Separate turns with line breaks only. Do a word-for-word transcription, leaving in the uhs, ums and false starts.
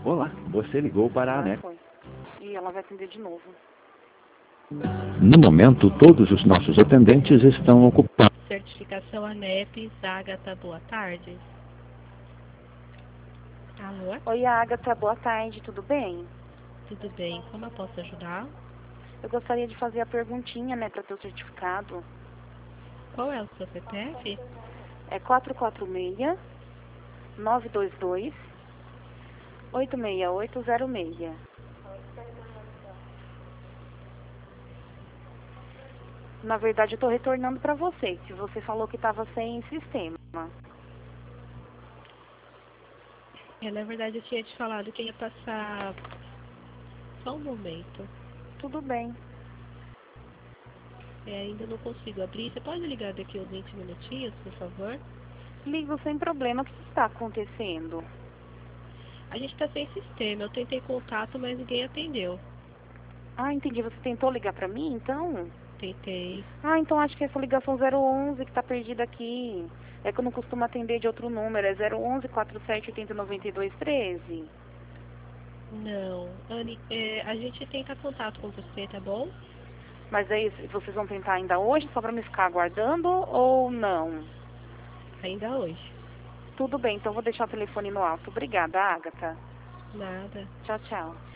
Olá, você ligou para a
Ah,
ANEP.
foi. E ela vai atender de novo.
No momento, todos os nossos atendentes estão ocupados.
Certificação ANEP, Agatha, boa tarde. Alô?
Oi, Agatha, boa tarde, tudo bem?
Tudo bem, como eu posso ajudar?
Eu gostaria de fazer a perguntinha, né, para ter o certificado.
Qual é o seu C P F?
É quatro quatro seis, nove dois dois, oito seis oito zero seis. Na verdade, eu estou retornando para você, que você falou que estava sem sistema.
É, na verdade, eu tinha te falado que ia passar só um momento.
Tudo bem.
É, ainda não consigo abrir. Você pode ligar daqui uns vinte minutinhos, por favor?
Ligo sem problema. O que está acontecendo?
A gente está sem sistema. Eu tentei contato, mas ninguém atendeu.
Ah, entendi. Você tentou ligar para mim, então?
Tentei.
Ah, então acho que essa ligação zero onze que está perdida aqui. É que eu não costumo atender de outro número. É zero onze, quatro sete oito zero nove dois um três.
Não. Anne, é, a gente tenta contato com você, tá bom?
Mas aí, vocês vão tentar ainda hoje, só para me ficar aguardando ou não?
Ainda hoje.
Tudo bem, então vou deixar o telefone no alto. Obrigada, Agatha.
Nada.
Tchau, tchau.